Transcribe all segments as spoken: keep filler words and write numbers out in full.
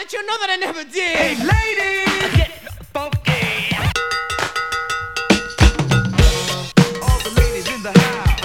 don't you know that I never did? Hey, ladies, get funky. All the ladies in the house.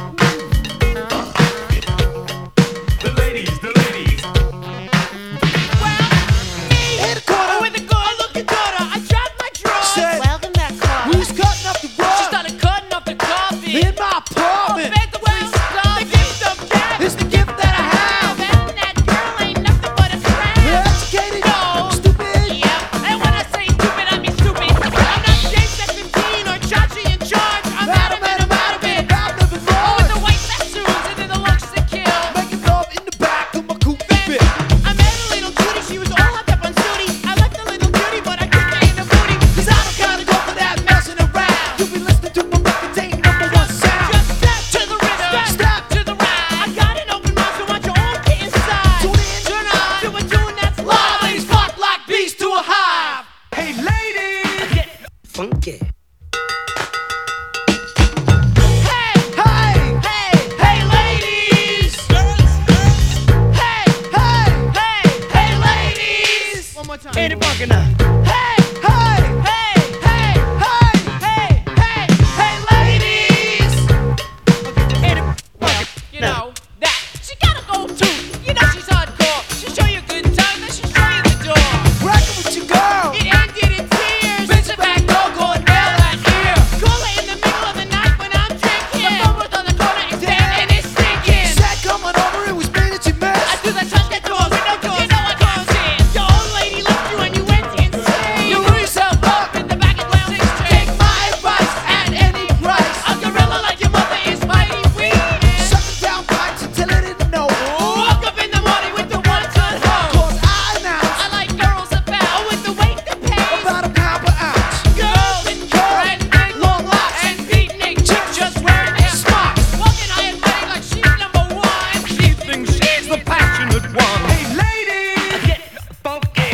The ladies, the ladies. Well, me, In the corner. with the girl, look at daughter. I dropped my drawers. Said, Welcome back, Carl. who's cutting up the She rug? started cutting up the coffee. In my apartment. Oh, the well, the gift of death. It's the gift that I have. That, that girl ain't nothing but a crab. Educated, No. stupid. Yep. And when I say stupid, I mean stupid. I'm not James seventeen or Chachi in charge. I'm Madam, Adam and madam, I'm out of it. madam, living Oh, with the large. white tattoos and then the looks to kill. Making love in the back of my coupe fit. I met a little cutie, she was all hopped up on Sooty. I liked the little cutie, but I couldn't get in the booty. Cause I don't gotta go for that messing around. You be listening to my record, ain't number one sound. Just step to the rhythm, Step. to the right. I got an open mouth, so want you all get inside. Tune in. Turn on to a tune that's live. Ladies flock like bees to a hive. Hey, ladies, get funky. Hey, Hey, hey, hey, ladies. Hey, hey, hey, hey, ladies. One more time. ain't it funky now? Hey, Hey, hey, hey, hey, hey, hey, hey, ladies. ain't it funky You now? know that she gotta go too. You know she's hardcore. She'll show you a good time, then she'll show you the door. Rockin' with your girl. It ended in tears. Bitch, back, go, go, and nail that ear. Call it in the middle of the night when I'm drinking. The phone was on the corner, it's dead and it's stinking. Said coming over, it was me that you I missed. do the touch that door, window doors, you know I can't stand. Your old lady left you and you went insane. You blew yourself up. in the back of Lounge Take Street. my advice at any price. A gorilla like your mother is mighty weak. Sucking down pipes until I didn't know. Woke up in the morning with the one-ton hoe. Cause I announced I like girls about oh, with the weight that pays. about a pound per ounce. Girls and trending, Long locks. and beatnik chicks just wearing their smocks. Walking high and mighty like she's number one. She thinks she's the passionate one. Hey, ladies, get funky.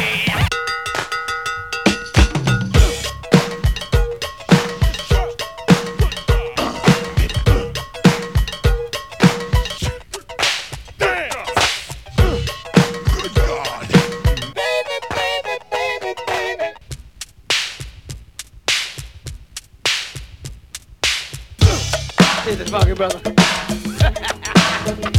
Is it funky, brother?